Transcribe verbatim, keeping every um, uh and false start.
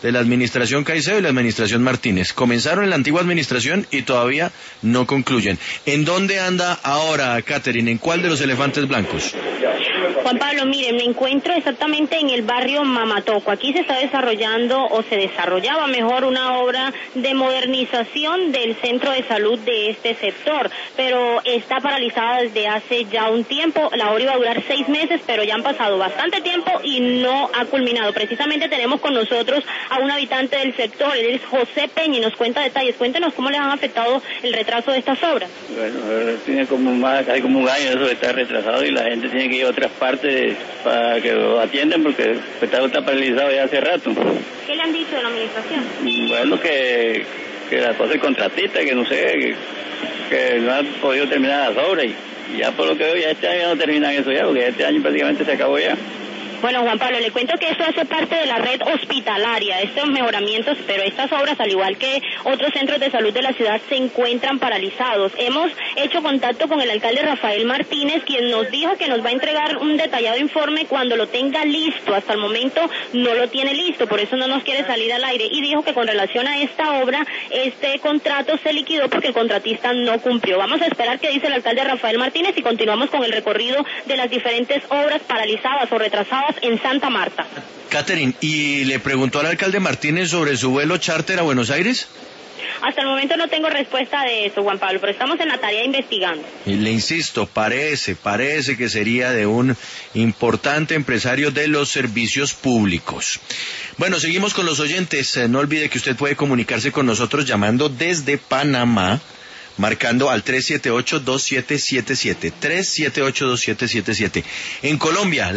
de la administración Caicedo y la administración Martínez. Comenzaron en la antigua administración y todavía no concluyen. ¿En dónde anda ahora, Catherine? ¿En cuál de los elefantes blancos? Juan Pablo, mire, me encuentro exactamente en el barrio Mamatoco. Aquí se está desarrollando, o se desarrollaba mejor, una obra de modernización del centro de salud de este sector, pero está paralizada desde hace ya un tiempo. La obra iba a durar seis meses, pero ya han pasado bastante tiempo y no ha culminado. Precisamente tenemos con nosotros a un habitante del sector, él es José Peña, y nos cuenta detalles. Cuéntenos cómo les han afectado el retraso de estas obras. Bueno, tiene como más, casi como un año eso está retrasado y la gente tiene que ir a otras partes para que lo atiendan porque está, está paralizado ya hace rato. ¿Qué le han dicho de la administración? Bueno, que, que la cosa es contratista, que no sé, que, que no han podido terminar las obras y, y ya por lo que veo ya este año no terminan eso ya, porque este año prácticamente se acabó ya. Bueno, Juan Pablo, le cuento que esto hace parte de la red hospitalaria, estos mejoramientos, pero estas obras, al igual que otros centros de salud de la ciudad, se encuentran paralizados. Hemos hecho contacto con el alcalde Rafael Martínez, quien nos dijo que nos va a entregar un detallado informe cuando lo tenga listo. Hasta el momento no lo tiene listo, por eso no nos quiere salir al aire, y dijo que con relación a esta obra, este contrato se liquidó porque el contratista no cumplió. Vamos a esperar qué dice el alcalde Rafael Martínez y continuamos con el recorrido de las diferentes obras paralizadas o retrasadas en Santa Marta. Catherine, ¿y le preguntó al alcalde Martínez sobre su vuelo charter a Buenos Aires? Hasta el momento no tengo respuesta de eso, Juan Pablo, pero estamos en la tarea investigando. Y le insisto, parece, parece que sería de un importante empresario de los servicios públicos. Bueno, seguimos con los oyentes. No olvide que usted puede comunicarse con nosotros llamando desde Panamá, marcando al tres siete ocho, dos siete siete siete, tres siete ocho, dos siete siete siete. En Colombia,